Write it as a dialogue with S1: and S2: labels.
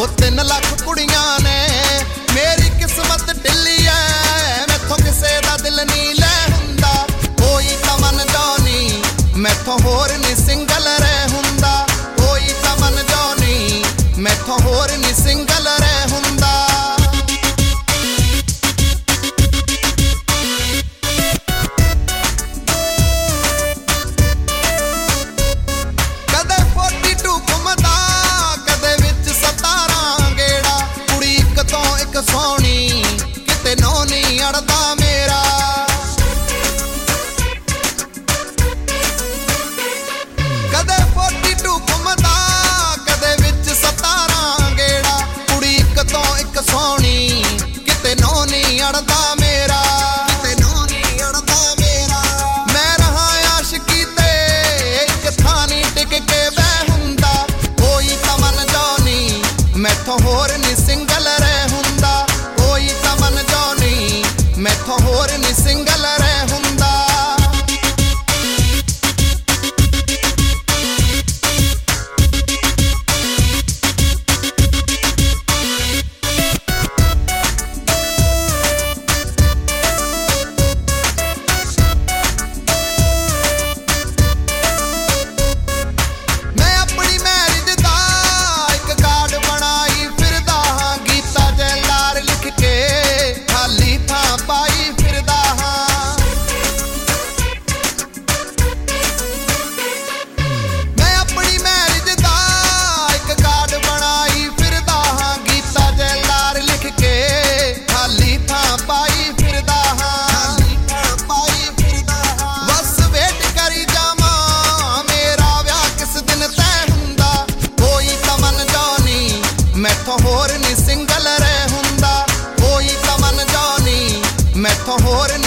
S1: 3 ਲੱਖ ਕੁੜੀਆਂ ਨੇ ਮੇਰੀ ਕਿਸਮਤ ਢਿੱਲੀ ਐ ਮੈਥੋਂ ਕਿਸੇ ਦਾ ਦਿਲ ਨਹੀਂ ਲੈ ਹੁੰਦਾ ਕੋਈ ਤਾਂ ਮਨ ਜਾਣੀ ਮੈਥੋਂ ਹੋਰ ਨਹੀਂ ਸਿੰਗਲ ਰਹਿ ਹੁੰਦਾ ਕੋਈ ਤਾਂ ਮਨ ਜਾਣੀ ਮੈਥੋਂ ਹੋਰ ਨਹੀਂ ਸਿੰਗਲ ਰਹਿ ਹੁੰਦਾ ਸੋਹਣੀ ਕਿਤੇ ਨੋ ਨਹੀਂ ਅੜਦਾ ਮੇਰਾ ਕਦੇ 42 ਘੁੰਮਦਾ ਕਦੇ ਵਿੱਚ 17 ਗੇੜਾ ਕੁੜੀ ਇੱਕ ਤੋਂ ਇੱਕ ਸੋਹਣੀ ਕਿਤੇ ਨੋ ਨਹੀਂ ਅੜਦਾ ਮੇਰਾ ਕਿਤੇ ਨੋ ਨਹੀਂ ਅੜਦਾ ਮੇਰਾ ਮੈਂ ਰਹਾ ਆਸ਼ਕੀ ਤੇ ਇੱਕ ਥਾਂ ਨਹੀਂ ਟਿਕ ਕੇ ਬਹਿ ਹੁੰਦਾ ਕੋਈ ਤਾਂ ਮਨ ਜਾਣੀ ਮੈਥੋਂ ਹੋਰ ਨਹੀਂ ਸਿੰਗਲ ਰਹਿ ਹੁੰਦਾ ਕੋਈ ਤਾਂ ਮਨ ਜਾਣੀ ਮੈਥੋਂ ਹੋਰ ਨਹੀਂ ਸਿੰਗਲ ਰਹਿ ਹੁੰਦਾ ਮੈਂ ਆਪਣੀ ਮੈਰਿਜ ਦਾ ਇੱਕ ਕਾਰਡ ਬਣਾਈ ਫਿਰਦਾ ਹਾਂ ਗੀਤਾ ਜੈਲਾਰ ਲਿਖ ਕੇ ਖਾਲੀ ਥਾਂ ਪਾਈ ਫਿਰਦਾ ਹਾਂ ਮੈਂ ਆਪਣੀ ਮੈਰਿਜ ਦਾ ਇੱਕ ਕਾਰਡ ਬਣਾਈ ਫਿਰਦਾ ਹਾਂ ਗੀਤਾ ਜੈਲਾਰ ਲਿਖ ਕੇ ਖਾਲੀ ਥਾਂ ਪਾਈ ਫਿਰਦਾ ਹਾਂ ਬਸ ਵੇਟ ਕਰੀ ਜਾਵਾਂ ਮੇਰਾ ਵਿਆਹ ਕਿਸ ਦਿਨ ਤੈਅ ਹੁੰਦਾ ਕੋਈ ਤਾਂ ਮਨ ਜਾਣੀ ਮੈਥੋਂ ਹੋਰ ਨਹੀਂ ਸਿੰਗਲ ਰਹਿ ਹੁੰਦਾ ਕੋਈ ਤਾਂ ਮਨ ਜਾਣੀ ਮੈਥੋਂ ਹੋਰ